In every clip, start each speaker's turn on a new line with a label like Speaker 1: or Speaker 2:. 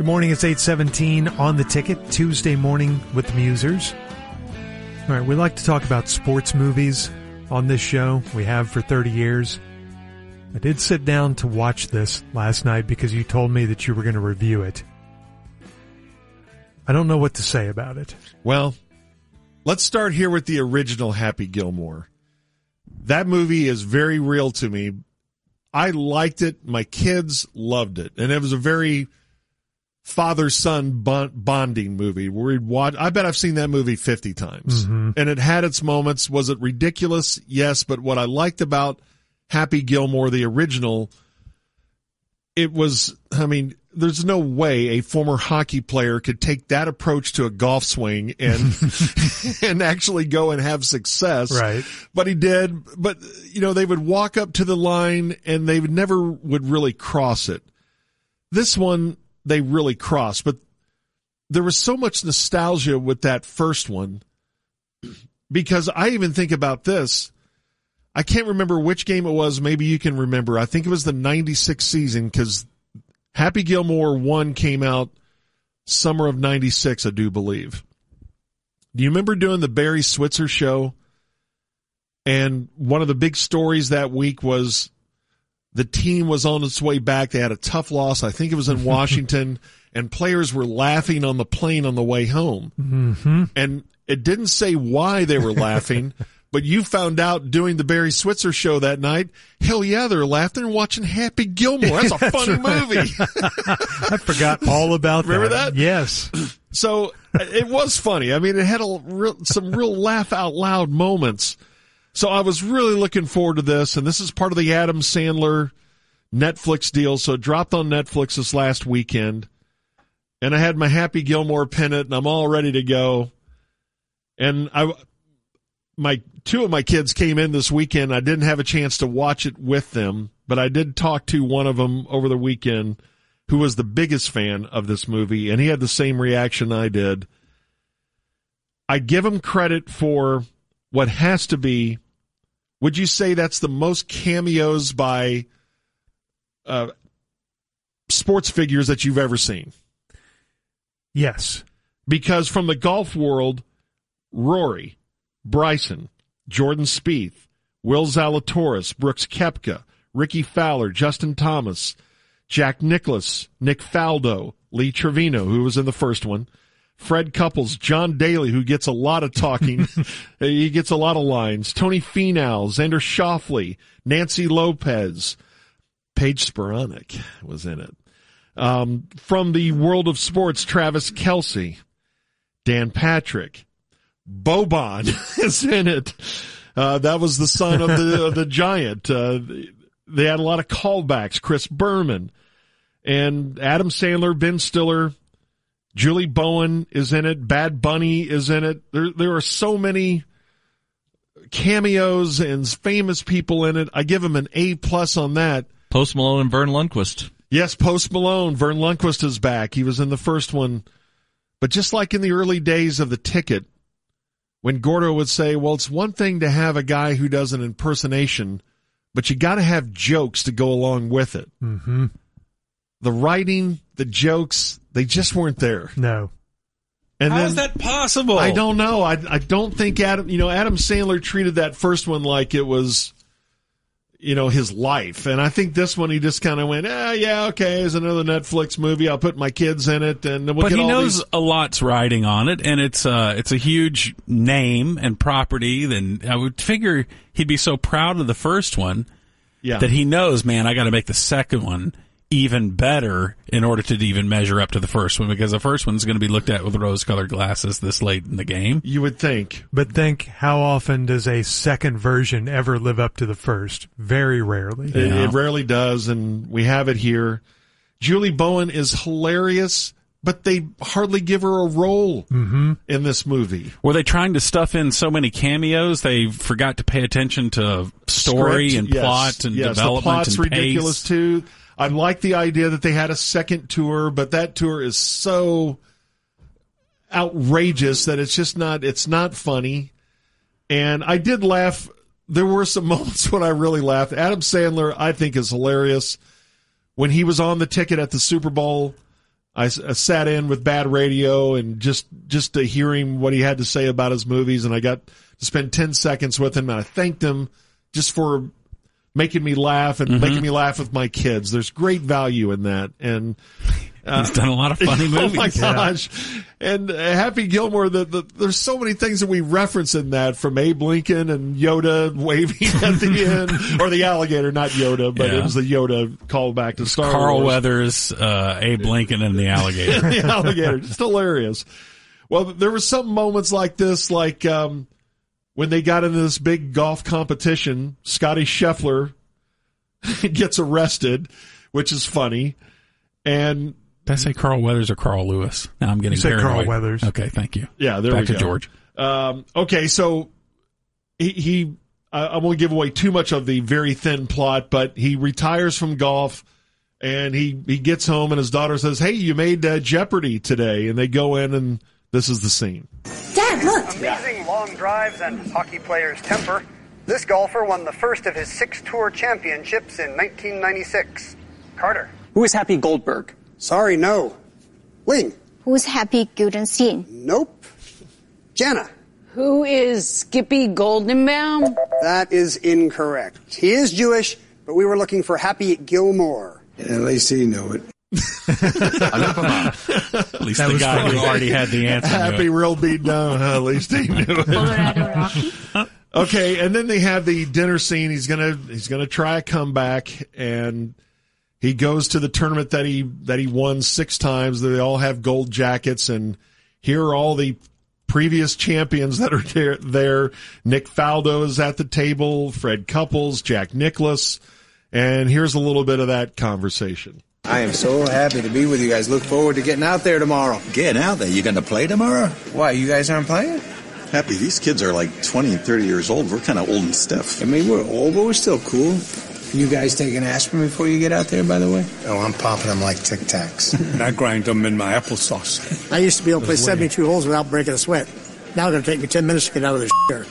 Speaker 1: Good morning, it's 8:17 on the ticket, Tuesday morning with the Musers. All right, we like to talk about sports movies on this show. We have for 30 years. I did sit down to watch this last night because you told me that you were going to review it. I don't know what to say about it.
Speaker 2: Well, let's start here with the original Happy Gilmore. That movie is very real to me. I liked it. My kids loved it. And it was a very father-son bonding movie where we'd watch. I bet I've seen that movie 50 times. Mm-hmm. And it had its moments. Was it ridiculous? Yes. But what I liked about Happy Gilmore, the original, it was, I mean, there's no way a former hockey player could take that approach to a golf swing and and actually go and have success.
Speaker 1: Right.
Speaker 2: But he did. But, you know, they would walk up to the line and they would never really cross it. This one, they really crossed. But there was so much nostalgia with that first one because I even think about this. I can't remember which game it was. Maybe you can remember. I think it was the 96 season because Happy Gilmore 1 came out summer of 96, I do believe. Do you remember doing the Barry Switzer show? And one of the big stories that week was the team was on its way back. They had a tough loss. I think it was in Washington, and players were laughing on the plane on the way home.
Speaker 1: Mm-hmm.
Speaker 2: And it didn't say why they were laughing. But you found out doing the Barry Switzer show that night, hell yeah, they're laughing and watching Happy Gilmore. That's a funny movie.
Speaker 1: I forgot all about
Speaker 2: Remember that?
Speaker 1: Yes.
Speaker 2: So it was funny. I mean, it had some real laugh out loud moments. So I was really looking forward to this, and this is part of the Adam Sandler Netflix deal. So it dropped on Netflix this last weekend, and I had my Happy Gilmore pennant, and I'm all ready to go. And two of my kids came in this weekend. I didn't have a chance to watch it with them, but I did talk to one of them over the weekend who was the biggest fan of this movie, and he had the same reaction I did. I give him credit for what has to be, would you say that's the most cameos by sports figures that you've ever seen?
Speaker 1: Yes.
Speaker 2: Because from the golf world, Rory, Bryson, Jordan Spieth, Will Zalatoris, Brooks Koepka, Ricky Fowler, Justin Thomas, Jack Nicklaus, Nick Faldo, Lee Trevino, who was in the first one, Fred Couples, John Daly, who gets a lot of talking. He gets a lot of lines. Tony Finau, Xander Schauffele, Nancy Lopez, Paige Spiranac was in it. From the world of sports, Travis Kelce, Dan Patrick, Boban is in it. That was the son of the Giant. They had a lot of callbacks. Chris Berman and Adam Sandler, Ben Stiller, Julie Bowen is in it. Bad Bunny is in it. There are so many cameos and famous people in it. I give him an A+ on that.
Speaker 3: Post Malone and Vern Lundquist.
Speaker 2: Yes, Post Malone. Vern Lundquist is back. He was in the first one. But just like in the early days of The Ticket, when Gordo would say, well, it's one thing to have a guy who does an impersonation, but you got to have jokes to go along with it.
Speaker 1: Mm-hmm.
Speaker 2: The writing, the jokes, they just weren't there.
Speaker 1: No.
Speaker 2: And
Speaker 3: How is that possible?
Speaker 2: I don't know. I don't think Adam Sandler treated that first one like it was, his life. And I think this one he just kind of went, yeah, okay, it's another Netflix movie. I'll put my kids in it, and we'll
Speaker 3: but
Speaker 2: get
Speaker 3: he
Speaker 2: all
Speaker 3: knows
Speaker 2: these.
Speaker 3: A lot's riding on it, and it's a huge name and property. Then I would figure he'd be so proud of the first one that he knows, man, I got to make the second one even better in order to even measure up to the first one, because the first one's going to be looked at with rose-colored glasses this late in the game.
Speaker 2: You would think.
Speaker 1: But think, how often does a second version ever live up to the first? Very rarely.
Speaker 2: It rarely does, and we have it here. Julie Bowen is hilarious, but they hardly give her a role in this movie.
Speaker 3: Were they trying to stuff in so many cameos they forgot to pay attention to story
Speaker 2: Script,
Speaker 3: and plot and development?
Speaker 2: The plot's
Speaker 3: and
Speaker 2: ridiculous
Speaker 3: pace?
Speaker 2: too. I like the idea that they had a second tour, but that tour is so outrageous that it's not funny. And I did laugh. There were some moments when I really laughed. Adam Sandler, I think, is hilarious. When he was on The Ticket at the Super Bowl, I sat in with Bad Radio and just to hearing what he had to say about his movies, and I got to spend 10 seconds with him, and I thanked him just for making me laugh and making me laugh with my kids. There's great value in that. And
Speaker 3: he's done a lot of funny movies.
Speaker 2: Oh my gosh. Yeah. And Happy Gilmore, there's so many things that we reference in that, from Abe Lincoln and Yoda waving at the end, or the alligator, not Yoda, but it was the Yoda callback to Star Wars.
Speaker 3: Carl Weathers, Abe Lincoln, and the alligator.
Speaker 2: The alligator. Just hilarious. Well, there were some moments like this, like, when they got into this big golf competition, Scotty Scheffler gets arrested, which is funny. And
Speaker 3: did I say Carl Weathers or Carl Lewis? Now I'm getting paranoid.
Speaker 1: Carl Weathers.
Speaker 3: Okay, thank you.
Speaker 2: Yeah, there
Speaker 3: Back
Speaker 2: we go.
Speaker 3: to George.
Speaker 2: Okay, so I won't give away too much of the very thin plot, but he retires from golf, and he gets home, and his daughter says, "Hey, you made Jeopardy today," and they go in, and this is the scene.
Speaker 4: Dad, look!
Speaker 5: Amazing long drives and hockey player's temper. This golfer won the first of his 6 tour championships in 1996. Carter.
Speaker 6: Who is Happy Goldberg?
Speaker 5: Sorry, no. Ling.
Speaker 4: Who's Happy Gildenstein?
Speaker 5: Nope. Jana.
Speaker 7: Who is Skippy Goldenbaum?
Speaker 5: That is incorrect. He is Jewish, but we were looking for Happy Gilmore.
Speaker 8: At least he knew it.
Speaker 3: At least the guy who already had the answer.
Speaker 2: Happy real beat down. At least he knew it. Okay, and then they have the dinner scene. He's gonna try a comeback, and he goes to the tournament that he won 6 times. They all have gold jackets, and here are all the previous champions that are there. Nick Faldo is at the table, Fred Couples, Jack Nicklaus, and here's a little bit of that conversation.
Speaker 8: I am so happy to be with you guys. Look forward to getting out there tomorrow.
Speaker 9: Getting out there? You going to play tomorrow?
Speaker 8: Why, you guys aren't playing?
Speaker 9: Happy, these kids are like 20 and 30 years old. We're kind of old and stiff.
Speaker 8: I mean, we're old, but we're still cool. You guys take an aspirin before you get out there, by the way?
Speaker 10: Oh, I'm popping them like Tic Tacs.
Speaker 11: And I grind them in my applesauce.
Speaker 12: I used to be able to play 72 holes without breaking a sweat. Now it's going to take me 10 minutes to get out of this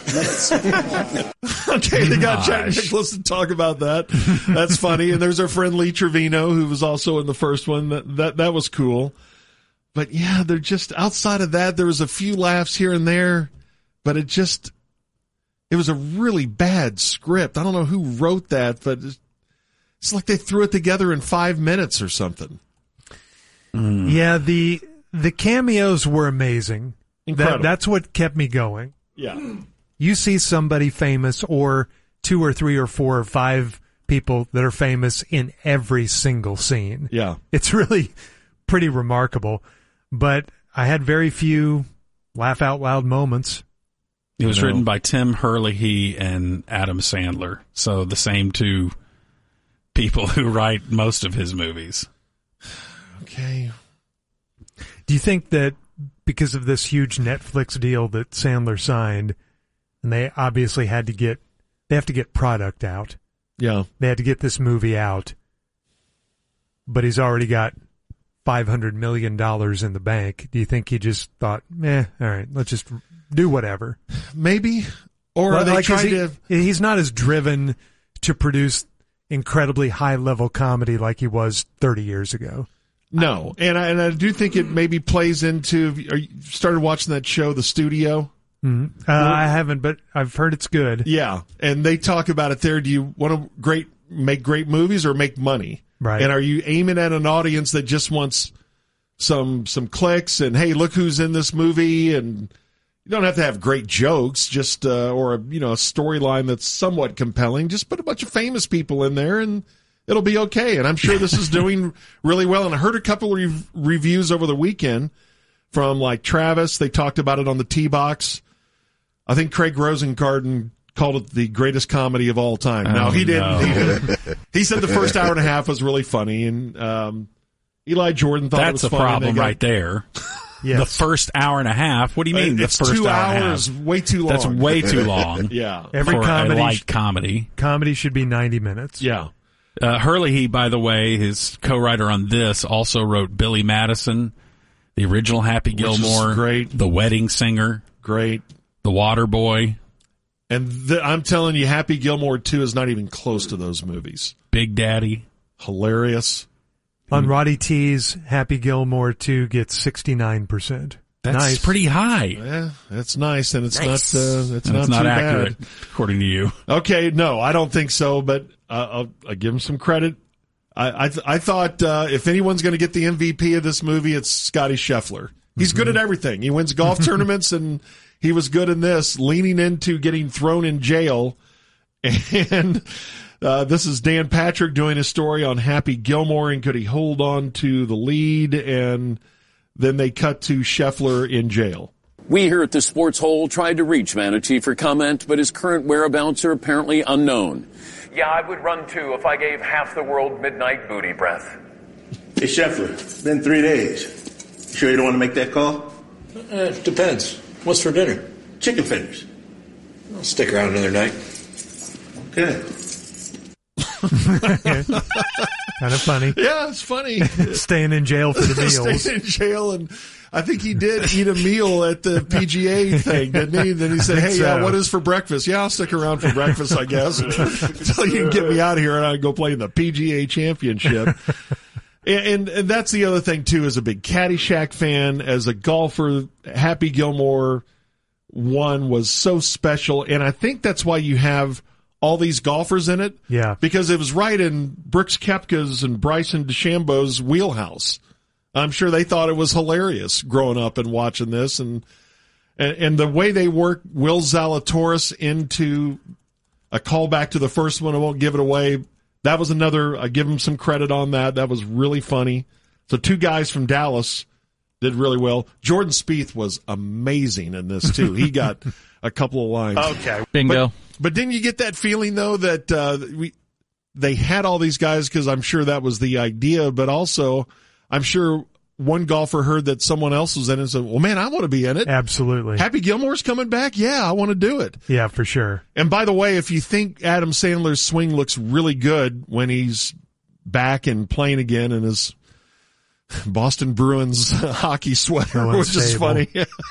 Speaker 12: shirt.
Speaker 2: Okay, they got Jack Nicklaus to talk about that. That's funny. And there's our friend Lee Trevino, who was also in the first one. That was cool. But yeah, they're just, outside of that, there was a few laughs here and there, but it was a really bad script. I don't know who wrote that, but it's like they threw it together in 5 minutes or something.
Speaker 1: Yeah, the cameos were amazing.
Speaker 2: Incredible.
Speaker 1: That's what kept me going.
Speaker 2: Yeah.
Speaker 1: You see somebody famous, or 2 or 3 or 4 or 5 people that are famous in every single scene.
Speaker 2: Yeah.
Speaker 1: It's really pretty remarkable. But I had very few laugh out loud moments.
Speaker 3: It was written by Tim Herlihy and Adam Sandler. So the same 2 people who write most of his movies.
Speaker 2: Okay.
Speaker 1: Do you think that because of this huge Netflix deal that Sandler signed, and they obviously have to get product out.
Speaker 2: Yeah.
Speaker 1: They had to get this movie out, but he's already got $500 million in the bank. Do you think he just thought, all right, let's just do whatever?
Speaker 2: Maybe. Or are they trying to...
Speaker 1: He's not as driven to produce incredibly high-level comedy like he was 30 years ago.
Speaker 2: No, and I do think it maybe plays into. You started watching that show, The Studio?
Speaker 1: Mm-hmm. I haven't, but I've heard it's good.
Speaker 2: Yeah, and they talk about it there. Do you want to make great movies or make money?
Speaker 1: Right.
Speaker 2: And are you aiming at an audience that just wants some clicks and, hey, look who's in this movie? And you don't have to have great jokes, just or a storyline that's somewhat compelling. Just put a bunch of famous people in there and it'll be okay. And I'm sure this is doing really well. And I heard a couple of reviews over the weekend from like Travis. They talked about it on the T-Box. I think Craig Rosengarten called it the greatest comedy of all time. No, he didn't. No. He said the first hour and a half was really funny. And Eli Jordan thought it was funny.
Speaker 3: That's a problem right there. Yes. The first hour and a half. What do you mean?
Speaker 2: It's
Speaker 3: the first
Speaker 2: 2
Speaker 3: hour
Speaker 2: hours,
Speaker 3: and a half?
Speaker 2: Way too long.
Speaker 3: That's way too long.
Speaker 2: Yeah.
Speaker 1: Every
Speaker 3: for
Speaker 1: comedy,
Speaker 3: a light comedy.
Speaker 1: Comedy should be 90 minutes.
Speaker 2: Yeah.
Speaker 3: Herlihy, by the way, his co-writer on this, also wrote Billy Madison, the original Happy Gilmore,
Speaker 2: great.
Speaker 3: The Wedding Singer,
Speaker 2: great,
Speaker 3: The Water Boy,
Speaker 2: and I'm telling you, Happy Gilmore 2 is not even close to those movies.
Speaker 3: Big Daddy,
Speaker 2: hilarious.
Speaker 1: On Roddy T's, Happy Gilmore 2 gets 69%.
Speaker 3: That's
Speaker 1: nice.
Speaker 3: Pretty high.
Speaker 2: Yeah, that's nice, and it's
Speaker 3: nice.
Speaker 2: not too
Speaker 3: accurate,
Speaker 2: bad,
Speaker 3: according to you.
Speaker 2: Okay, no, I don't think so, but I'll give him some credit. I thought if anyone's going to get the MVP of this movie, it's Scotty Scheffler. He's good at everything. He wins golf tournaments, and he was good in this, leaning into getting thrown in jail. And this is Dan Patrick doing a story on Happy Gilmore, and could he hold on to the lead? And then they cut to Scheffler in jail.
Speaker 6: We here at the Sports Hole tried to reach Manatee for comment, but his current whereabouts are apparently unknown.
Speaker 13: Yeah, I would run too if I gave half the world midnight booty breath.
Speaker 14: Hey, Scheffler, it's been 3 days. You sure you don't want to make that call?
Speaker 15: Depends. What's for dinner?
Speaker 14: Chicken fingers.
Speaker 15: I'll stick around another night.
Speaker 14: Okay.
Speaker 1: Kind of funny.
Speaker 2: Yeah, it's funny.
Speaker 1: Staying in jail for the meals.
Speaker 2: Staying in jail, and I think he did eat a meal at the PGA thing, didn't he? Then he said, hey, yeah, what is for breakfast? Yeah, I'll stick around for breakfast, I guess, until you can get me out of here and I can go play in the PGA Championship. And that's the other thing, too, as a big Caddyshack fan, as a golfer, Happy Gilmore 1 was so special, and I think that's why you have all these golfers in it.
Speaker 1: Yeah. Because
Speaker 2: it was right in Brooks Koepka's and Bryson DeChambeau's wheelhouse. I'm sure they thought it was hilarious growing up and watching this, and the way they work Will Zalatoris into a callback to the first one. I won't give it away. That was another, I give him some credit on that. That was really funny. So 2 guys from Dallas did really well. Jordan Spieth was amazing in this, too. He got a couple of lines.
Speaker 3: Okay. Bingo.
Speaker 2: But didn't you get that feeling, though, that they had all these guys because I'm sure that was the idea, but also I'm sure one golfer heard that someone else was in it and said, well, man, I want to be in it.
Speaker 1: Absolutely.
Speaker 2: Happy Gilmore's coming back? Yeah, I want to do it.
Speaker 1: Yeah, for sure.
Speaker 2: And by the way, if you think Adam Sandler's swing looks really good when he's back and playing again in his Boston Bruins hockey sweater, which is funny.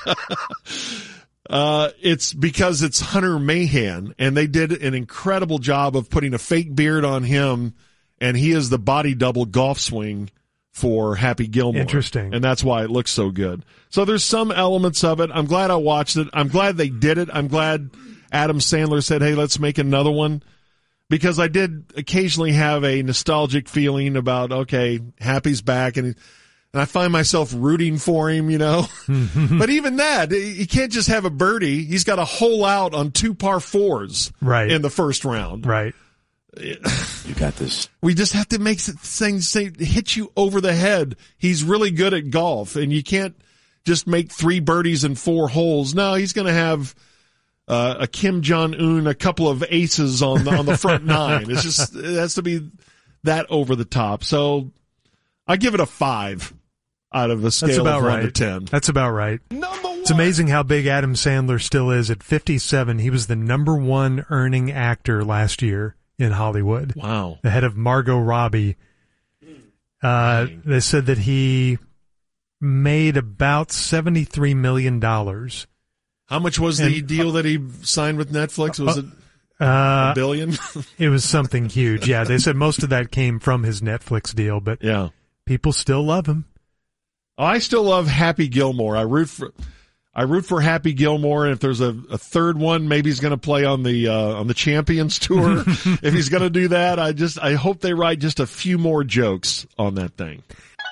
Speaker 2: It's because it's Hunter Mahan, and they did an incredible job of putting a fake beard on him, and he is the body double golf swing for Happy Gilmore.
Speaker 1: Interesting.
Speaker 2: And that's why it looks so good. So there's some elements of it. I'm glad I watched it. I'm glad they did it. I'm glad Adam Sandler said, hey, let's make another one. Because I did occasionally have a nostalgic feeling about, okay, Happy's back, and I find myself rooting for him, you know. But even that, he can't just have a birdie. He's got a hole out on 2 par 4s in the first round.
Speaker 1: Right.
Speaker 15: You got this.
Speaker 2: We just have to make things hit you over the head. He's really good at golf, and you can't just make 3 birdies and 4 holes. No, he's going to have a Kim Jong-un, a couple of aces on the front 9. It's just, it has to be that over the top. So I give it a 5 out of a scale of 1 to 10.
Speaker 1: That's about right. It's amazing how big Adam Sandler still is. At 57, he was the #1 earning actor last year in Hollywood.
Speaker 2: Wow.
Speaker 1: Ahead of Margot Robbie. They said that he made about $73 million.
Speaker 2: How much was the deal that he signed with Netflix? Was it $1 billion?
Speaker 1: It was something huge. Yeah, they said most of that came from his Netflix deal, but
Speaker 2: yeah,
Speaker 1: people still love him.
Speaker 2: I still love Happy Gilmore. I root for Happy Gilmore, and if there's a third one, maybe he's going to play on the Champions Tour. If he's going to do that, I hope they write just a few more jokes on that thing.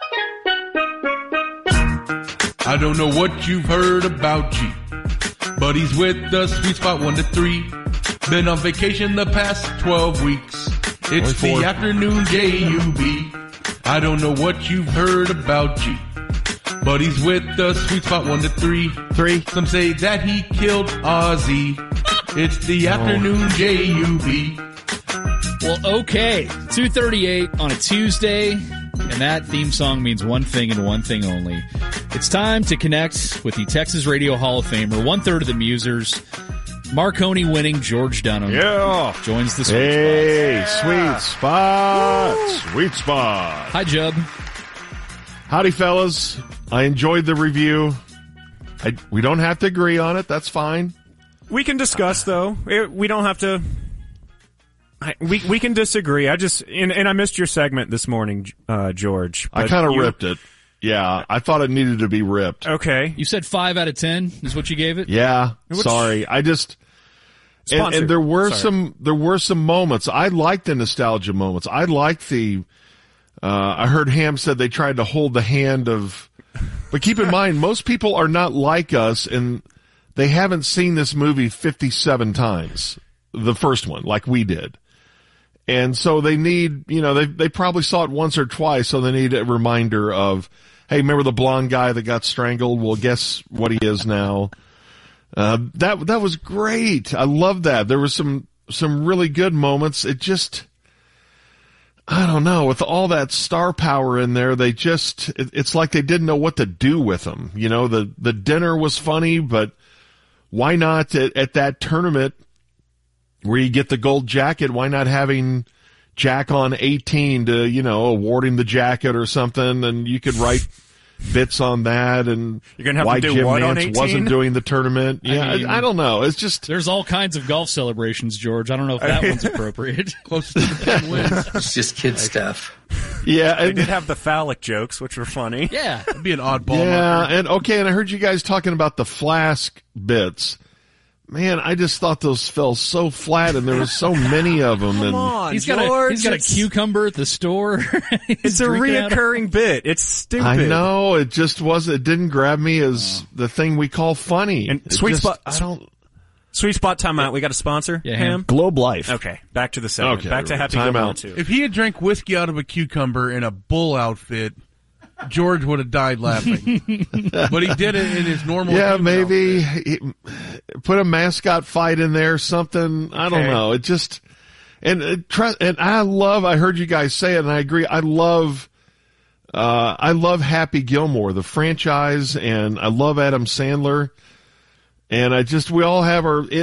Speaker 16: I don't know what you've heard about G, but he's with the Sweet Spot 1 to 3. Been on vacation the past 12 weeks. It's the afternoon J-U-B. I don't know what you've heard about G, but he's with the Sweet Spot 1 to 3. Some say that he killed Ozzy. It's the afternoon J-U-B.
Speaker 17: Well, okay. 2:38 on a Tuesday, and that theme song means one thing and one thing only. It's time to connect with the Texas Radio Hall of Famer, 1/3 of the Musers, Marconi winning George Dunham.
Speaker 2: Yeah.
Speaker 17: Joins the Sweet
Speaker 2: Spot.
Speaker 17: Sweet
Speaker 2: Spot. Woo. Sweet Spot.
Speaker 17: Hi, Jub.
Speaker 2: Howdy, fellas. I enjoyed the review. We don't have to agree on it. That's fine.
Speaker 18: We can discuss, though. We don't have to We can disagree. I missed your segment this morning, George.
Speaker 2: I kind of ripped it. Yeah, I thought it needed to be ripped.
Speaker 18: Okay.
Speaker 17: You said 5 out of 10 is what you gave it?
Speaker 2: Yeah. Sorry. I just and there were some moments. I like the nostalgia moments. I like the I heard Ham said they tried to hold the hand of, but keep in mind, most people are not like us and they haven't seen this movie 57 times, the first one, like we did. And so they need, they probably saw it once or twice, so they need a reminder of, hey, remember the blonde guy that got strangled? Well, guess what he is now. That was great. I love that. There was some really good moments. It just, I don't know, with all that star power in there, it's like they didn't know what to do with them. The dinner was funny, but why not at that tournament where you get the gold jacket, why not having Jack on 18 to, award him the jacket or something, and you could write bits on that, and
Speaker 18: you're gonna have
Speaker 2: why
Speaker 18: to do
Speaker 2: Jim
Speaker 18: what
Speaker 2: Nance
Speaker 18: on 18?
Speaker 2: wasn't doing the tournament. Yeah, I don't know. It's just...
Speaker 17: There's all kinds of golf celebrations, George. I don't know if that one's appropriate.
Speaker 11: Close to the 10 wins.
Speaker 10: It's just kid stuff.
Speaker 2: Yeah.
Speaker 18: They did have the phallic jokes, which were funny.
Speaker 17: Yeah.
Speaker 11: It'd be an oddball.
Speaker 2: Yeah,
Speaker 11: marker.
Speaker 2: and I heard you guys talking about the Flask bits. Man, I just thought those fell so flat, and there was so many of them.
Speaker 18: Come on,
Speaker 17: he's
Speaker 18: George,
Speaker 17: got a cucumber at the store.
Speaker 18: It's a reoccurring bit. It's stupid.
Speaker 2: I know. It just wasn't. It didn't grab me as the thing we call funny.
Speaker 18: And Sweet Spot timeout. We got a sponsor.
Speaker 17: Yeah, Ham.
Speaker 19: Globe Life.
Speaker 18: Okay, back to the segment.
Speaker 2: Okay,
Speaker 18: back to Happy
Speaker 2: time
Speaker 18: Gilmore
Speaker 2: out.
Speaker 18: 2.
Speaker 11: If he had drank whiskey out of a cucumber in a bull outfit, George would have died laughing. But he did it in his normal.
Speaker 2: Yeah, maybe put a mascot fight in there, something. I don't know. It just and I heard you guys say it, and I agree. I love Happy Gilmore, the franchise, and I love Adam Sandler. And we all have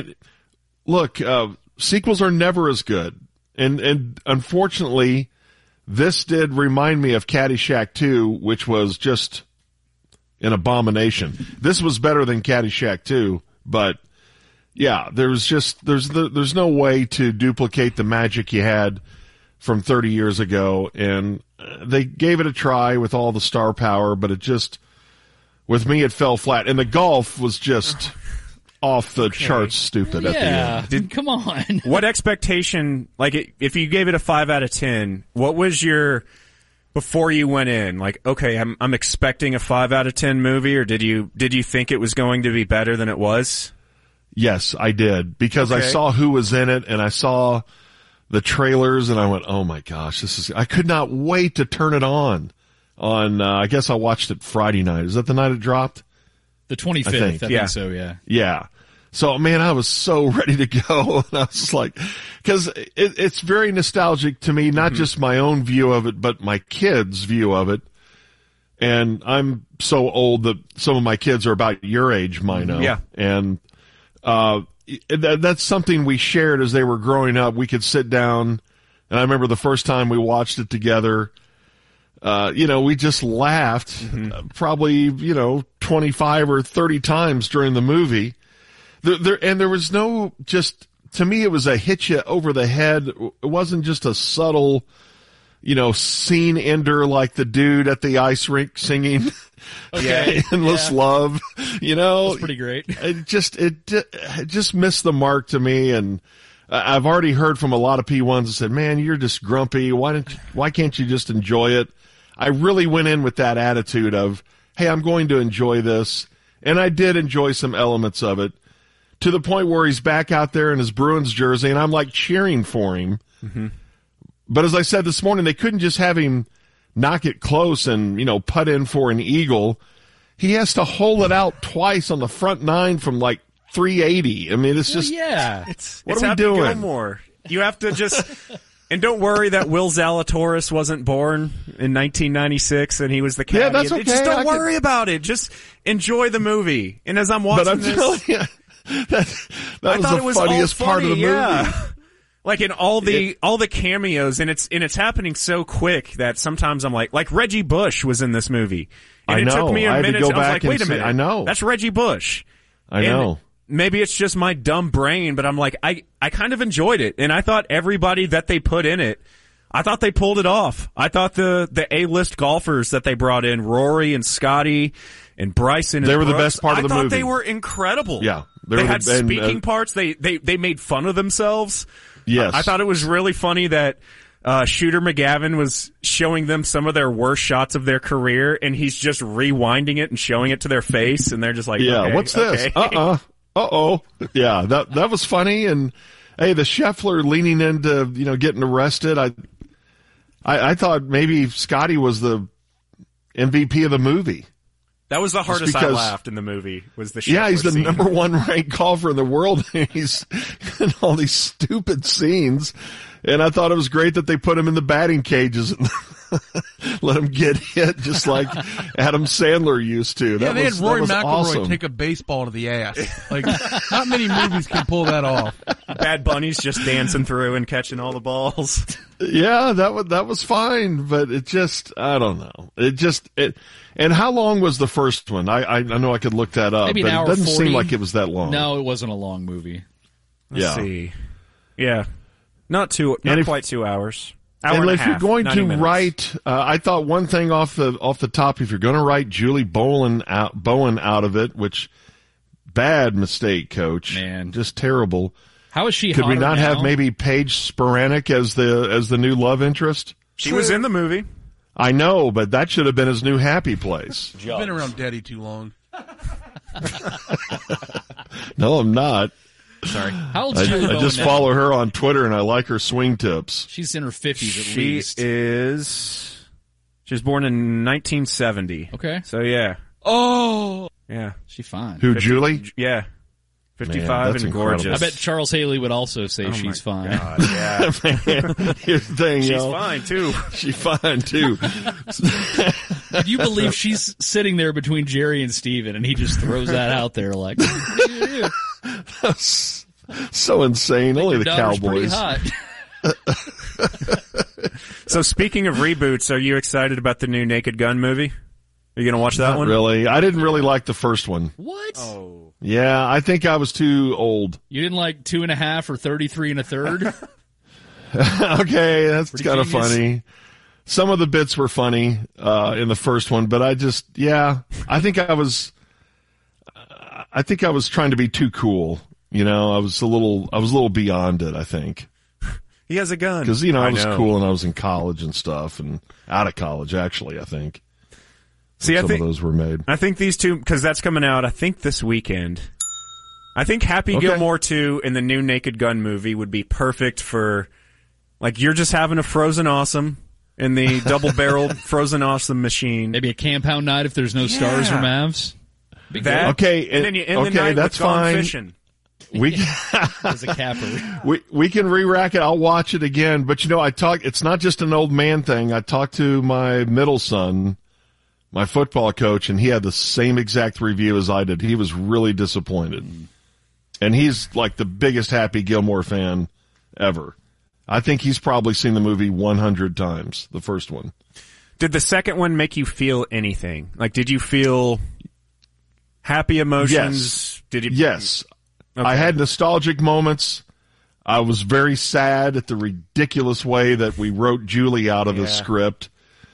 Speaker 2: sequels are never as good, and unfortunately. This did remind me of Caddyshack 2, which was just an abomination. This was better than Caddyshack 2, but yeah, there's no way to duplicate the magic you had from 30 years ago, and they gave it a try with all the star power, but with me, it fell flat. And the golf was just off the charts stupid at the end.
Speaker 17: Come on.
Speaker 18: What expectation, if you gave it a 5 out of 10, what was your, before you went in, okay, I'm expecting a 5 out of 10 movie, or did you think it was going to be better than it was?
Speaker 2: Yes, I did, because I saw who was in it, and I saw the trailers, and I went, oh my gosh, I could not wait to turn it on, I guess I watched it Friday night. Is that the night it dropped?
Speaker 17: The 25th, I think so, yeah.
Speaker 2: Yeah. So, man, I was so ready to go. And I was just like, because it's very nostalgic to me, not just my own view of it, but my kids' view of it. And I'm so old that some of my kids are about your age, Mino.
Speaker 18: Yeah.
Speaker 2: And that's something we shared as they were growing up. We could sit down, and I remember the first time we watched it together. We just laughed probably, 25 or 30 times during the movie. There was no to me, it was a hit you over the head. It wasn't just a subtle, scene ender like the dude at the ice rink singing Endless Love,
Speaker 17: That's pretty great.
Speaker 2: It just missed the mark to me. And I've already heard from a lot of P1s that said, man, you're just grumpy. Why can't you just enjoy it? I really went in with that attitude of, hey, I'm going to enjoy this. And I did enjoy some elements of it, to the point where he's back out there in his Bruins jersey, and I'm cheering for him. Mm-hmm. But as I said this morning, they couldn't just have him knock it close and, putt in for an eagle. He has to hold it out twice on the front nine from 380. I mean, it's just, what are we doing?
Speaker 18: Gilmore. You have to just, and don't worry that Will Zalatoris wasn't born in 1996 and he was the caddy.
Speaker 2: Yeah, that's okay.
Speaker 18: Just don't worry about it. Just enjoy the movie. And as I'm watching this,
Speaker 2: that was the funniest part of the movie.
Speaker 18: Yeah. In all the cameos, and it's happening so quick that sometimes I'm like Reggie Bush was in this movie. And it took me a minute. I was like, wait a minute.
Speaker 2: I know.
Speaker 18: That's Reggie Bush.
Speaker 2: I know.
Speaker 18: maybe it's just my dumb brain, but I'm like, I kind of enjoyed it. And I thought everybody that they put in it, I thought they pulled it off. I thought the A-list golfers that they brought in, Rory and Scotty and Bryson and
Speaker 2: they were
Speaker 18: Brooks,
Speaker 2: the best part of the movie.
Speaker 18: I thought they were incredible.
Speaker 2: Yeah.
Speaker 18: They had speaking parts. They made fun of themselves.
Speaker 2: Yes.
Speaker 18: I thought it was really funny that Shooter McGavin was showing them some of their worst shots of their career, and he's just rewinding it and showing it to their face, and they're just like,
Speaker 2: yeah,
Speaker 18: okay,
Speaker 2: what's this? Uh-oh. Yeah, that was funny. And, hey, the Scheffler leaning into, getting arrested, I thought maybe Scotty was the MVP of the movie.
Speaker 18: That was the hardest I laughed in the movie, was the Scheffler
Speaker 2: Yeah, he's the
Speaker 18: scene.
Speaker 2: number one ranked golfer in the world, and he's in all these stupid scenes. And I thought it was great that they put him in the batting cages and let him get hit just like Adam Sandler used to.
Speaker 11: Yeah, they had Rory McIlroy
Speaker 2: awesome.
Speaker 11: Take a baseball to the ass. Like, not many movies can pull that off.
Speaker 18: Bad Bunny's just dancing through and catching all the balls.
Speaker 2: Yeah, that was fine, but it just, I don't know. And how long was the first one? I know I could look that up,
Speaker 17: Maybe
Speaker 2: but
Speaker 17: an hour
Speaker 2: it doesn't
Speaker 17: 40.
Speaker 2: seem like it was that long.
Speaker 17: No, it wasn't a long movie.
Speaker 18: Let's see. Yeah. Not quite 2 hours. Hour
Speaker 2: and
Speaker 18: and a
Speaker 2: if
Speaker 18: half,
Speaker 2: you're going
Speaker 18: 90
Speaker 2: to
Speaker 18: minutes.
Speaker 2: write, I thought one thing off the top, if you're going to write Julie Bowen out of it, which bad mistake, Coach,
Speaker 17: man,
Speaker 2: just terrible.
Speaker 17: How is she?
Speaker 2: Could we not
Speaker 17: now?
Speaker 2: have maybe Paige Spiranac as the new love interest?
Speaker 18: She was in the movie.
Speaker 2: I know, but that should have been his new happy place.
Speaker 11: You've been around Daddy too long.
Speaker 2: No, I'm not.
Speaker 17: Sorry. How old is Julie
Speaker 2: I
Speaker 17: Bowen
Speaker 2: just
Speaker 17: now?
Speaker 2: follow her on Twitter, and I like her swing tips.
Speaker 17: She's in her 50s at
Speaker 18: She
Speaker 17: least.
Speaker 18: She was born in 1970.
Speaker 17: Okay.
Speaker 18: So, yeah.
Speaker 17: Oh!
Speaker 18: Yeah.
Speaker 17: She's fine.
Speaker 2: Who, Julie?
Speaker 18: Yeah. 55
Speaker 2: Man, that's
Speaker 18: and
Speaker 2: incredible.
Speaker 18: gorgeous.
Speaker 17: I bet Charles Haley would also say she's fine.
Speaker 18: God, yeah.
Speaker 2: Man, here's the thing,
Speaker 18: She's
Speaker 2: yo.
Speaker 18: fine, too.
Speaker 2: She's fine, too.
Speaker 17: Can you believe she's sitting there between Jerry and Steven, and he just throws that out there like...
Speaker 2: That's so insane. Only the
Speaker 17: Pretty
Speaker 2: Cowboys.
Speaker 17: hot.
Speaker 18: So, speaking of reboots, are you excited about the new Naked Gun movie? Are you going to watch that
Speaker 2: Not
Speaker 18: one?
Speaker 2: really. I didn't really like the first one.
Speaker 17: What?
Speaker 18: Oh.
Speaker 2: Yeah, I think I was too old.
Speaker 17: You didn't like 2.5 or 33 1/3?
Speaker 2: Okay, that's
Speaker 17: Pretty
Speaker 2: kind of
Speaker 17: genius.
Speaker 2: funny. Some of the bits were funny in the first one, but I think I was trying to be too cool. I was a little beyond it, I think.
Speaker 18: He has a gun.
Speaker 2: Because, I was cool and I was in college and stuff, and out of college, actually, I think.
Speaker 18: See,
Speaker 2: Some of those were made.
Speaker 18: I think these two, because that's coming out, I think, this weekend. I think Happy Gilmore 2 and the new Naked Gun movie would be perfect for, like, you're just having a Frozen Awesome in the double-barreled Frozen Awesome machine.
Speaker 17: Maybe a camp hound night if there's no stars or Mavs. Be good.
Speaker 2: Okay,
Speaker 18: and then you end the night
Speaker 2: that's
Speaker 18: with Gone
Speaker 2: fine.
Speaker 18: Fishing.
Speaker 2: We
Speaker 17: as a capper.
Speaker 2: We can re-rack it. I'll watch it again. But it's not just an old man thing. I talked to my middle son, my football coach, and he had the same exact review as I did. He was really disappointed. And he's like the biggest Happy Gilmore fan ever. I think he's probably seen the movie 100 times, the first one.
Speaker 18: Did the second one make you feel anything? Like, did you feel happy emotions?
Speaker 2: Yes. Yes. Okay. I had nostalgic moments. I was very sad at the ridiculous way that we wrote Julie out of the script.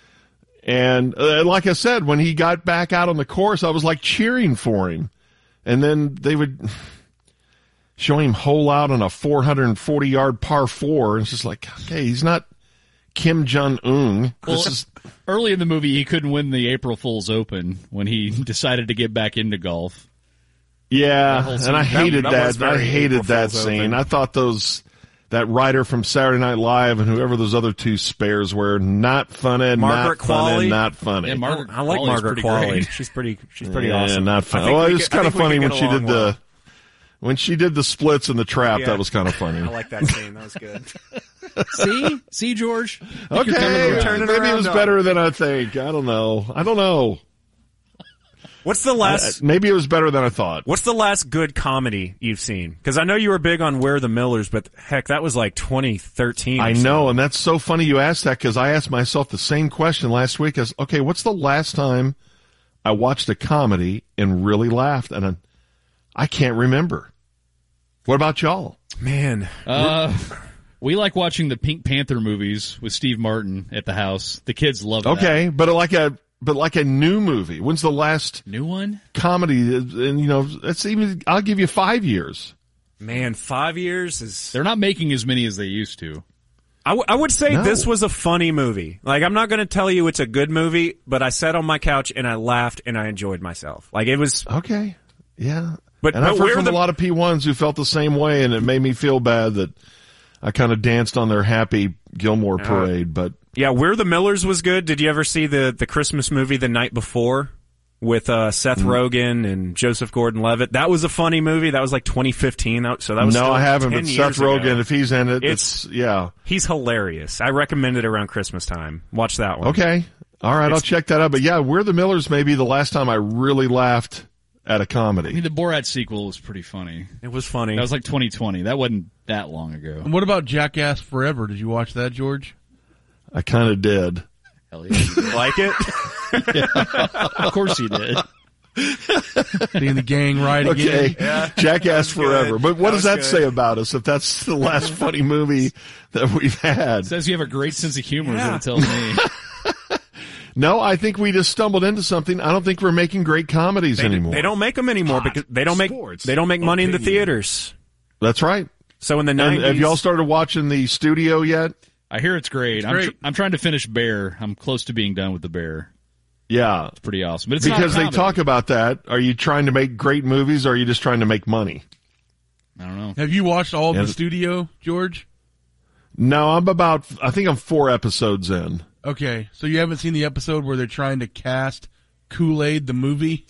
Speaker 2: And like I said, when he got back out on the course, I was like cheering for him. And then they would show him hole out on a 440-yard par 4. And it's just like, okay, he's not Kim Jong-un.
Speaker 17: Well, early in the movie, he couldn't win the April Fool's Open when he decided to get back into golf.
Speaker 2: Yeah, and I hated that. I hated that scene.
Speaker 18: Open.
Speaker 2: I thought that writer from Saturday Night Live and whoever those other two spares were, not funny,
Speaker 18: Margaret Qualley.
Speaker 2: not funny.
Speaker 17: Yeah,
Speaker 18: I like Margaret Qualley. She's pretty awesome.
Speaker 2: Not funny. Well, it was kind of funny when she did when she did the splits in the trap.
Speaker 18: Yeah.
Speaker 2: That was kind of funny.
Speaker 18: I like that scene. That was good.
Speaker 17: See, George.
Speaker 2: Okay, maybe it was better than I think. I don't know.
Speaker 18: What's the last?
Speaker 2: Maybe it was better than I thought.
Speaker 18: What's the last good comedy you've seen? Because I know you were big on Where the Millers, but heck, that was like 2013.
Speaker 2: I know, and that's so funny you asked that because I asked myself the same question last week. As okay, what's the last time I watched a comedy and really laughed? And I can't remember. What about y'all?
Speaker 18: Man.
Speaker 17: We like watching the Pink Panther movies with Steve Martin at the house. The kids love that.
Speaker 2: Okay, but like a new movie. When's the last
Speaker 17: new one?
Speaker 2: Comedy, and that's even. I'll give you 5 years.
Speaker 18: Man, 5 years is.
Speaker 17: They're not making as many as they used to.
Speaker 18: I would say this was a funny movie. Like, I'm not going to tell you it's a good movie, but I sat on my couch and I laughed and I enjoyed myself. Like, it was
Speaker 2: okay. Yeah,
Speaker 18: but
Speaker 2: I've heard from a lot of P1s who felt the same way, and it made me feel bad that I kind of danced on their Happy Gilmore parade. But
Speaker 18: yeah, We're the Millers was good. Did you ever see the Christmas movie The Night Before with Seth Rogen and Joseph Gordon-Levitt? That was a funny movie. That was like 2015. So that was
Speaker 2: no, I haven't. But Seth Rogen,
Speaker 18: ago.
Speaker 2: If he's in it,
Speaker 18: he's hilarious. I recommend it around Christmas time. Watch that one.
Speaker 2: Okay, all right, I'll check that out. But yeah, We're the Millers may be the last time I really laughed at a comedy.
Speaker 17: I mean, the Borat sequel was pretty funny.
Speaker 18: It was funny.
Speaker 17: That was like 2020. That wasn't that long ago.
Speaker 11: And what about Jackass Forever? Did you watch that, George?
Speaker 2: I kind of did.
Speaker 17: Hell yeah.
Speaker 18: Like it?
Speaker 17: Of course you did.
Speaker 11: Seeing the gang ride again.
Speaker 2: Okay, yeah. Jackass Forever. But what does that say about us if that's the last funny movie that we've had?
Speaker 17: It says you have a great sense of humor, is what it tells me.
Speaker 2: No, I think we just stumbled into something. I don't think we're making great comedies anymore.
Speaker 18: They don't make them anymore because they don't make money in the theaters.
Speaker 2: That's right.
Speaker 18: So in the 90s,
Speaker 2: have y'all started watching The Studio yet?
Speaker 17: I hear it's great. I'm trying to finish Bear. I'm close to being done with The Bear.
Speaker 2: Yeah,
Speaker 17: it's pretty awesome. But it's
Speaker 2: because
Speaker 17: not a
Speaker 2: they talk about that. Are you trying to make great movies, or are you just trying to make money?
Speaker 17: I don't know.
Speaker 11: Have you watched all of The Studio, George?
Speaker 2: No, I think I'm 4 episodes in.
Speaker 11: Okay, so you haven't seen the episode where they're trying to cast Kool-Aid the movie?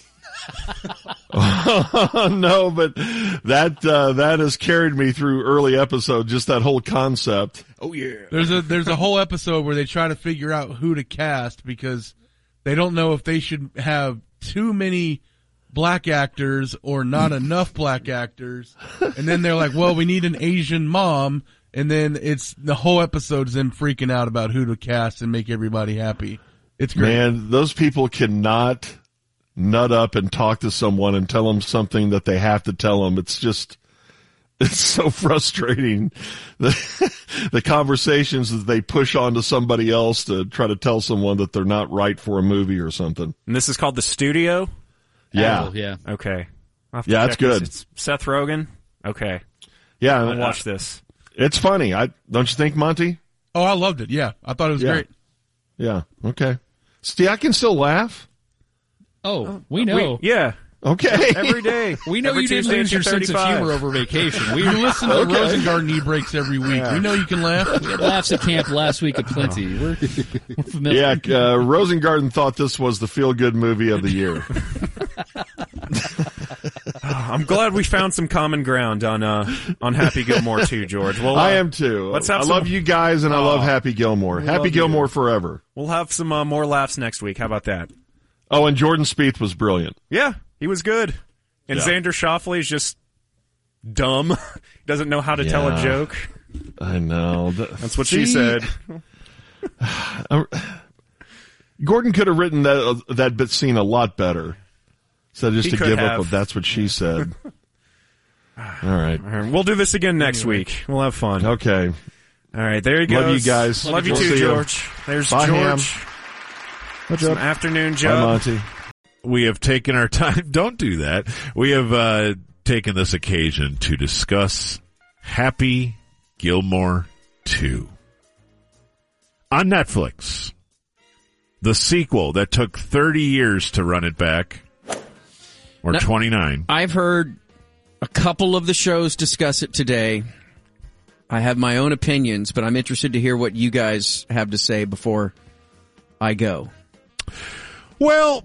Speaker 2: No, but that has carried me through early episodes, just that whole concept.
Speaker 17: Oh yeah.
Speaker 11: There's a whole episode where they try to figure out who to cast because they don't know if they should have too many black actors or not enough black actors. And then they're like, well, we need an Asian mom. And then it's the whole episode is them freaking out about who to cast and make everybody happy. It's great.
Speaker 2: Man, those people cannot nut up and talk to someone and tell them something that they have to tell them. It's so frustrating. The conversations that they push onto somebody else to try to tell someone that they're not right for a movie or something.
Speaker 18: And this is called The Studio?
Speaker 2: Yeah.
Speaker 17: Yeah.
Speaker 18: Okay.
Speaker 2: Yeah, it's good.
Speaker 18: It's Seth Rogen? Okay.
Speaker 2: Yeah.
Speaker 18: I'll watch this.
Speaker 2: It's funny. Don't you think, Monty?
Speaker 11: Oh, I loved it. Yeah. I thought it was great.
Speaker 2: Yeah. Okay. See, I can still laugh.
Speaker 17: Oh, we know.
Speaker 18: Yeah.
Speaker 2: Okay.
Speaker 18: Every day.
Speaker 17: We know you didn't lose your sense of humor over vacation.
Speaker 11: We listen to Rosengarten e-breaks every week. Yeah. We know you can laugh.
Speaker 17: We had laughs at camp last week aplenty. We're familiar.
Speaker 2: Yeah, Rosengarten thought this was the feel-good movie of the year.
Speaker 18: I'm glad we found some common ground on Happy Gilmore too, George. Well,
Speaker 2: I am too. I love you guys, and I love Happy Gilmore. Happy Gilmore forever.
Speaker 18: We'll have some more laughs next week. How about that?
Speaker 2: Oh, and Jordan Spieth was brilliant.
Speaker 18: Yeah, he was good. And Xander Schauffele is just dumb. Doesn't know how to tell a joke.
Speaker 2: I know.
Speaker 18: That's what she said.
Speaker 2: Gordon could have written that bit scene a lot better. So just to give up of that's what she said. All right.
Speaker 18: We'll do this again next week. We'll have fun.
Speaker 2: Okay.
Speaker 18: All right, there you go.
Speaker 2: Love you guys.
Speaker 18: Love you too, George. There's
Speaker 2: Bye,
Speaker 18: George.
Speaker 2: Ham.
Speaker 18: Some afternoon job.
Speaker 2: Bye, Monty.
Speaker 19: We have taken our time. Don't do that. We have taken this occasion to discuss Happy Gilmore 2 on Netflix. The sequel that took 30 years to run it back. Or 29.
Speaker 20: I've heard a couple of the shows discuss it today. I have my own opinions, but I'm interested to hear what you guys have to say before I go.
Speaker 19: Well,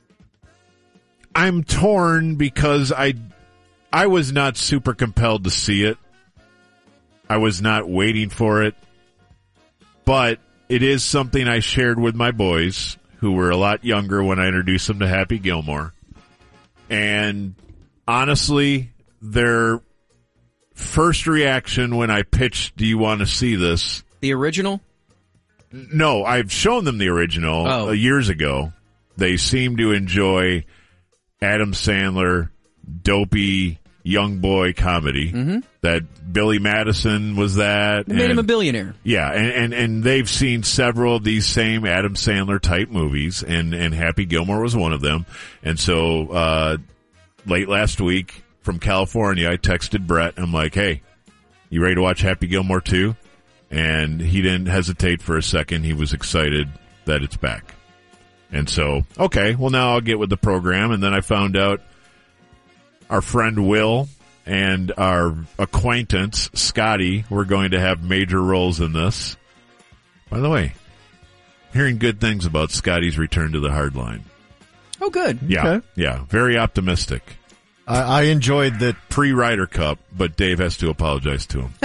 Speaker 19: I'm torn because I was not super compelled to see it. I was not waiting for it. But it is something I shared with my boys, who were a lot younger when I introduced them to Happy Gilmore. And honestly, their first reaction when I pitched, do you want to see this?
Speaker 20: The original?
Speaker 19: No, I've shown them the original years ago. They seem to enjoy Adam Sandler, dopey young boy comedy.
Speaker 20: Mm-hmm.
Speaker 19: That Billy Madison was that.
Speaker 20: It made him a billionaire.
Speaker 19: Yeah, and they've seen several of these same Adam Sandler type movies, and Happy Gilmore was one of them. And so late last week from California, I texted Brett. I'm like, hey, you ready to watch Happy Gilmore 2? And he didn't hesitate for a second. He was excited that it's back. And so, okay, well, now I'll get with the program. And then I found out our friend Will and our acquaintance Scotty were going to have major roles in this. By the way, hearing good things about Scotty's return to the hardline.
Speaker 20: Oh, good.
Speaker 19: Yeah,
Speaker 1: Okay.
Speaker 19: yeah, very optimistic.
Speaker 1: I enjoyed that.
Speaker 19: Pre-Ryder Cup, but Dave has to apologize to him.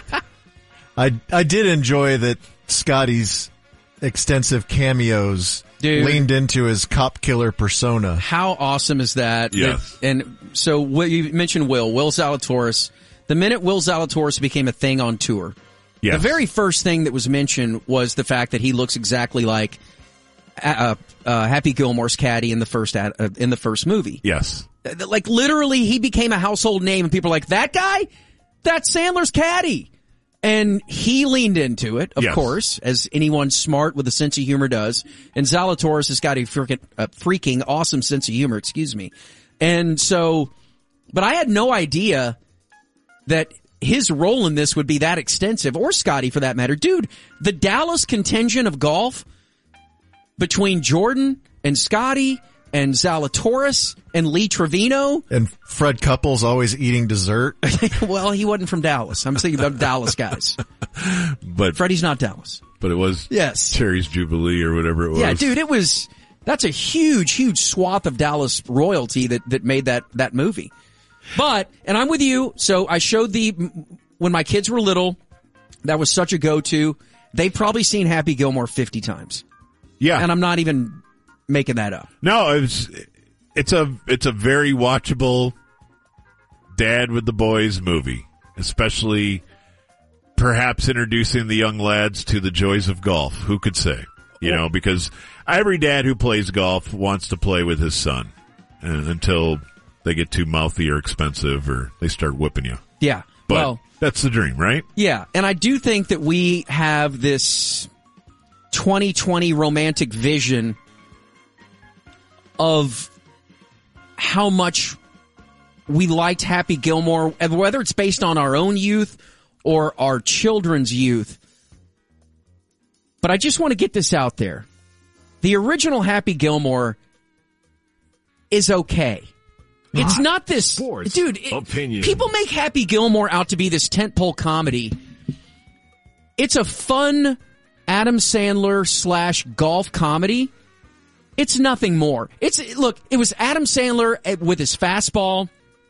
Speaker 1: I did enjoy that Scotty's extensive cameos leaned into his cop killer persona.
Speaker 20: How awesome is that?
Speaker 19: Yes.
Speaker 20: And so you mentioned Will Zalatoris. The minute Will Zalatoris became a thing on tour,
Speaker 19: yes.
Speaker 20: The very first thing that was mentioned was the fact that he looks exactly like Happy Gilmore's caddy in the first movie.
Speaker 19: Yes.
Speaker 20: Like literally, he became a household name, and people are like, "That guy, that's Sandler's caddy." And he leaned into it, of course, as anyone smart with a sense of humor does. And Zalatoris has got a freaking awesome sense of humor, excuse me. And so, but I had no idea that his role in this would be that extensive, or Scotty for that matter. Dude, the Dallas contingent of golf between Jordan and Scotty and Zalatoris and Lee Trevino.
Speaker 1: And Fred Couples always eating dessert.
Speaker 20: Well, he wasn't from Dallas. I'm thinking about Dallas guys.
Speaker 19: But
Speaker 20: Freddie's not Dallas.
Speaker 19: But it was
Speaker 20: Yes.
Speaker 19: Cherry's Jubilee or whatever it was.
Speaker 20: Yeah, dude, that's a huge swath of Dallas royalty that made that movie. But, and I'm with you, so I showed when my kids were little, that was such a go-to. They've probably seen Happy Gilmore 50 times.
Speaker 19: Yeah.
Speaker 20: And I'm not even making that up.
Speaker 19: No, it's a very watchable dad with the boys movie, especially perhaps introducing the young lads to the joys of golf. Who could say? You know, because every dad who plays golf wants to play with his son until they get too mouthy or expensive or they start whipping you.
Speaker 20: Yeah.
Speaker 19: But
Speaker 20: well,
Speaker 19: that's the dream, right?
Speaker 20: Yeah. And I do think that we have this 2020 romantic vision of how much we liked Happy Gilmore, whether it's based on our own youth or our children's youth. But I just want to get this out there. The original Happy Gilmore is okay. It's not this,
Speaker 21: sports
Speaker 20: dude.
Speaker 21: Opinion.
Speaker 20: People make Happy Gilmore out to be this tentpole comedy. It's a fun Adam Sandler / golf comedy. It's nothing more. It was Adam Sandler with his fastball.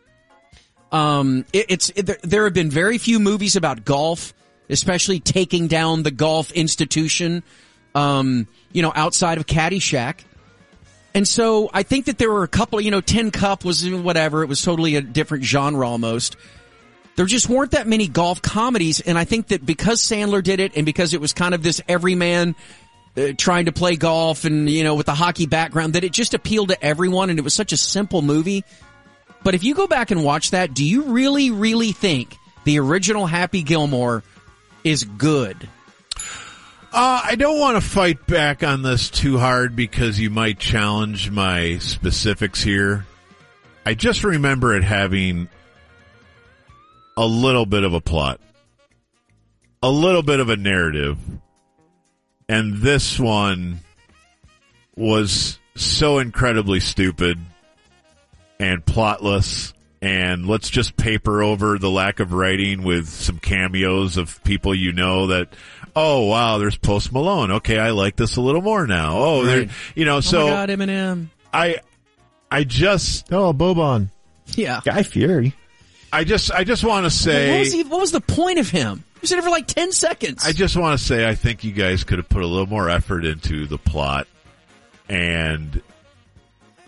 Speaker 20: There have been very few movies about golf, especially taking down the golf institution, outside of Caddyshack. And so I think that there were a couple, Tin Cup was whatever. It was totally a different genre almost. There just weren't that many golf comedies. And I think that because Sandler did it and because it was kind of this everyman trying to play golf and, with the hockey background, that it just appealed to everyone. And it was such a simple movie. But if you go back and watch that, do you really, really think the original Happy Gilmore is good?
Speaker 19: I don't want to fight back on this too hard because you might challenge my specifics here. I just remember it having a little bit of a plot, a little bit of a narrative, and this one was so incredibly stupid and plotless, and let's just paper over the lack of writing with some cameos of people that, oh, wow, there's Post Malone. Okay, I like this a little more now. Oh,
Speaker 20: right.
Speaker 19: So.
Speaker 20: Oh, my God, Eminem.
Speaker 19: I just.
Speaker 1: Oh, Boban.
Speaker 20: Yeah.
Speaker 1: Guy Fieri.
Speaker 19: I just want to say.
Speaker 20: What was the point of him? He was in it for like 10 seconds.
Speaker 19: I just want to say I think you guys could have put a little more effort into the plot and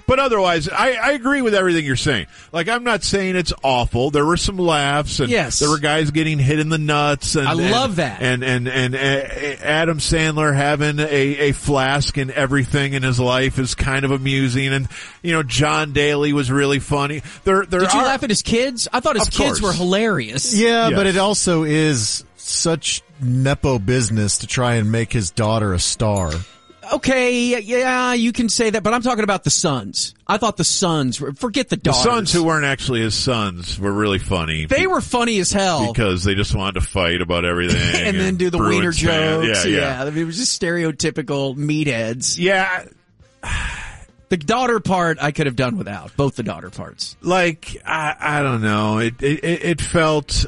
Speaker 19: But otherwise, I agree with everything you're saying. Like, I'm not saying it's awful. There were some laughs, and there were guys getting hit in the nuts. And,
Speaker 20: I love that.
Speaker 19: And Adam Sandler having a flask and everything in his life is kind of amusing. And, John Daly was really funny. Did
Speaker 20: you laugh at his kids? I thought his kids were hilarious.
Speaker 21: Yeah, but it also is such nepo business to try and make his daughter a star.
Speaker 20: Okay, yeah, you can say that, but I'm talking about the sons. I thought the sons, forget the daughters.
Speaker 19: The sons who weren't actually his sons were really funny.
Speaker 20: They were funny as hell.
Speaker 19: Because they just wanted to fight about everything.
Speaker 20: and then do the wiener jokes.
Speaker 19: Yeah.
Speaker 20: I mean, it was just stereotypical meatheads.
Speaker 19: Yeah.
Speaker 20: The daughter part I could have done without. Both the daughter parts.
Speaker 19: Like, I don't know. It felt,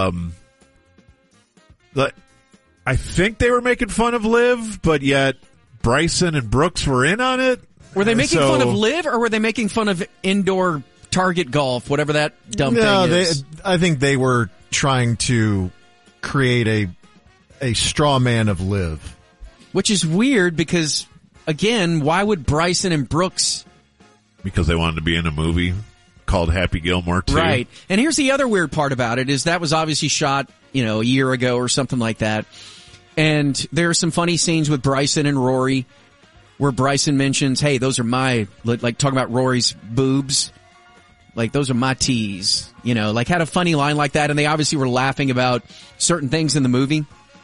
Speaker 19: like, I think they were making fun of Liv, but yet Bryson and Brooks were in on it.
Speaker 20: Were they making fun of Liv, or were they making fun of indoor target golf, whatever that dumb thing is?
Speaker 21: I think they were trying to create a straw man of Liv.
Speaker 20: Which is weird because, again, why would Bryson and Brooks?
Speaker 19: Because they wanted to be in a movie called Happy Gilmore 2.
Speaker 20: Right. And here's the other weird part about it is that was obviously shot, a year ago or something like that. And there are some funny scenes with Bryson and Rory where Bryson mentions, hey, those are my, like talking about Rory's boobs. Like, those are my tees. Like had a funny line like that. And they obviously were laughing about certain things in the movie.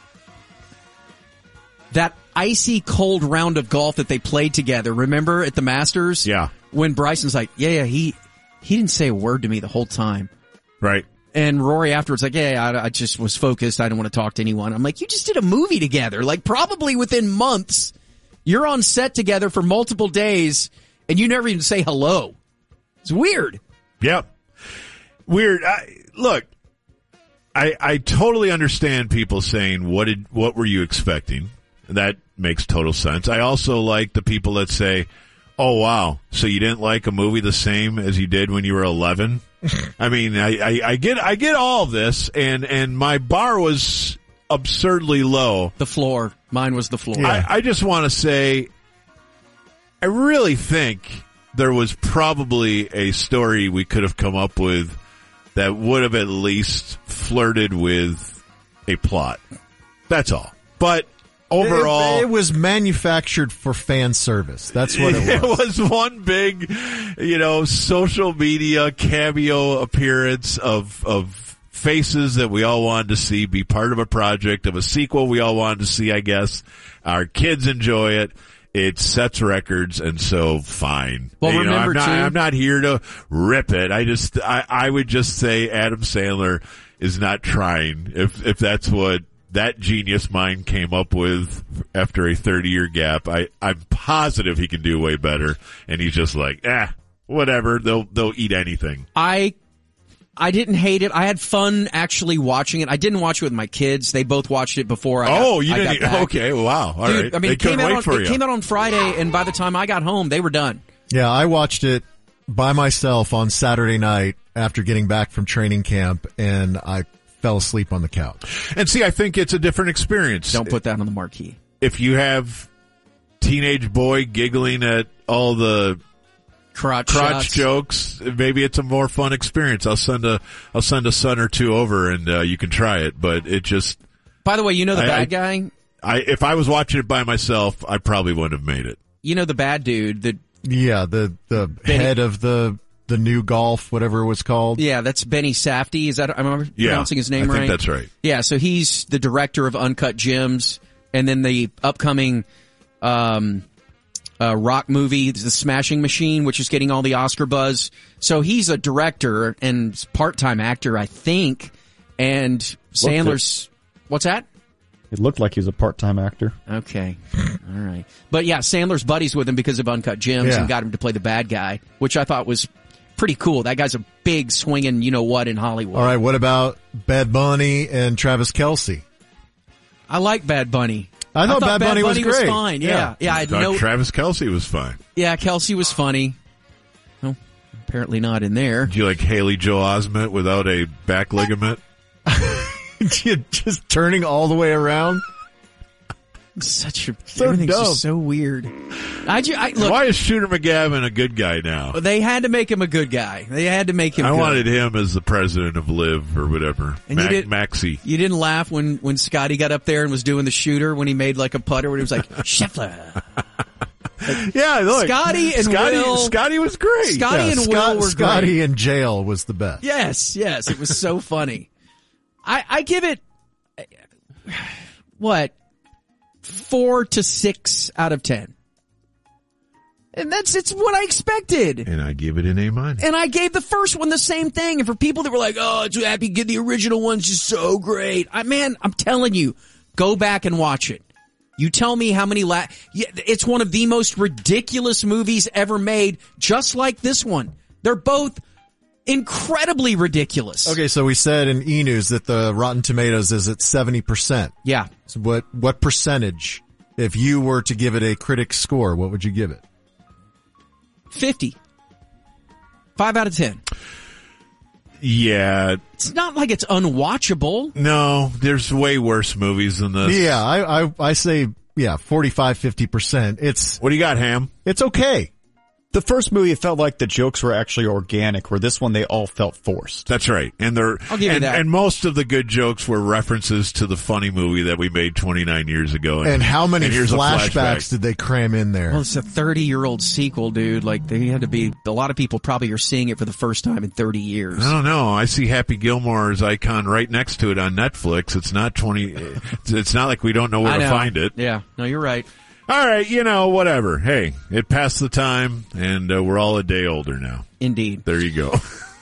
Speaker 20: That icy cold round of golf that they played together, remember at the Masters?
Speaker 19: Yeah.
Speaker 20: When Bryson's like, he didn't say a word to me the whole time.
Speaker 19: Right.
Speaker 20: And Rory afterwards like, I just was focused. I don't want to talk to anyone. I'm like, you just did a movie together. Like, probably within months, you're on set together for multiple days, and you never even say hello. It's weird.
Speaker 19: Yep. Weird. Look, I totally understand people saying, what were you expecting? That makes total sense. I also like the people that say, oh, wow, so you didn't like a movie the same as you did when you were 11? I mean, I get all of this, and my bar was absurdly low.
Speaker 20: The floor. Mine was the floor.
Speaker 19: Yeah. I just want to say, I really think there was probably a story we could have come up with that would have at least flirted with a plot. That's all. But overall,
Speaker 21: it was manufactured for fan service. That's what it was.
Speaker 19: It was one big, social media cameo appearance of faces that we all wanted to see be part of a project, of a sequel we all wanted to see, I guess. Our kids enjoy it. It sets records, and so fine.
Speaker 20: Well, remember,
Speaker 19: I'm not here to rip it. I would just say Adam Sandler is not trying. If that's what that genius mind came up with after a 30-year gap, I'm positive he can do way better. And he's just like, whatever. They'll eat anything.
Speaker 20: I didn't hate it. I had fun actually watching it. I didn't watch it with my kids. They both watched it before I got back.
Speaker 19: Okay, wow. All
Speaker 20: Dude,
Speaker 19: right.
Speaker 20: I mean,
Speaker 19: it came
Speaker 20: out on Friday, and by the time I got home, they were done.
Speaker 21: Yeah, I watched it by myself on Saturday night after getting back from training camp, and I fell asleep on the couch.
Speaker 19: And see, I think it's a different experience.
Speaker 20: Don't put that on the marquee.
Speaker 19: If you have teenage boy giggling at all the crotch jokes, maybe it's a more fun experience. I'll send a son or two over, and you can try it. But it just.
Speaker 20: By the way, the bad guy.
Speaker 19: If I was watching it by myself, I probably wouldn't have made it.
Speaker 20: The bad dude.
Speaker 21: The head of the new golf, whatever it was called.
Speaker 20: Yeah, that's Benny Safdie. Is that I remember pronouncing his name right?
Speaker 19: I think that's right.
Speaker 20: Yeah, so he's the director of Uncut Gems, and then the upcoming rock movie, The Smashing Machine, which is getting all the Oscar buzz. So he's a director and part-time actor, I think. And Sandler's... What's that?
Speaker 22: It looked like he was a part-time actor.
Speaker 20: Okay. All right. But yeah, Sandler's buddies with him because of Uncut Gems and got him to play the bad guy, which I thought was pretty cool. That guy's a big swinging you-know-what in Hollywood.
Speaker 21: All right, what about Bad Bunny and Travis Kelce?
Speaker 20: I like Bad Bunny.
Speaker 21: I thought Bad Bunny was great.
Speaker 20: Was fine. Yeah. I
Speaker 19: thought Travis Kelce was fine.
Speaker 20: Yeah, Kelce was funny. Well, apparently not in there.
Speaker 19: Do you like Haley Joel Osment without a back ligament?
Speaker 21: Just turning all the way around?
Speaker 20: Everything's
Speaker 19: dumb.
Speaker 20: just so weird. Look,
Speaker 19: why is Shooter McGavin a good guy now?
Speaker 20: They had to make him a good guy. They had to make him.
Speaker 19: I
Speaker 20: good.
Speaker 19: wanted him as the president of Live or whatever.
Speaker 20: And
Speaker 19: Maxie.
Speaker 20: You didn't laugh when Scotty got up there and was doing the shooter when he made like a putter when he was like Scheffler.
Speaker 19: Yeah, look,
Speaker 20: Scotty and Will.
Speaker 19: Scotty was great.
Speaker 20: Scotty and Will were
Speaker 21: Scotty
Speaker 20: great.
Speaker 21: in jail was the best.
Speaker 20: Yes, it was so funny. I give it what 4 to 6 out of 10, and it's what I expected.
Speaker 19: And I give it an A-.
Speaker 20: And I gave the first one the same thing. And for people that were like, "Oh, too happy to get the original one's just so great," I'm telling you, go back and watch it. You tell me how many it's one of the most ridiculous movies ever made, just like this one. They're both incredibly ridiculous.
Speaker 21: Okay, so we said in E! News that the Rotten Tomatoes is at 70%.
Speaker 20: Yeah.
Speaker 21: So what percentage, if you were to give it a critic score, what would you give it?
Speaker 20: 50. 5 out of 10.
Speaker 19: Yeah.
Speaker 20: It's not like it's unwatchable.
Speaker 19: No, there's way worse movies than this.
Speaker 21: Yeah, I say, 45, 50%. It's.
Speaker 19: What do you got, Ham?
Speaker 21: It's okay.
Speaker 22: The first movie, it felt like the jokes were actually organic, where this one, they all felt forced.
Speaker 19: That's right. And
Speaker 20: I'll give you that.
Speaker 19: And most of the good jokes were references to the funny movie that we made 29 years ago.
Speaker 21: And how many
Speaker 19: here's
Speaker 21: flashbacks did they cram in there?
Speaker 20: Well, it's a 30-year-old sequel, dude. Like, they had to be, a lot of people probably are seeing it for the first time in 30 years.
Speaker 19: I don't know. I see Happy Gilmore's icon right next to it on Netflix. It's not it's not like we don't know where to find it.
Speaker 20: Yeah. No, you're right.
Speaker 19: All right, whatever. Hey, it passed the time, and we're all a day older now.
Speaker 20: Indeed.
Speaker 19: There you go.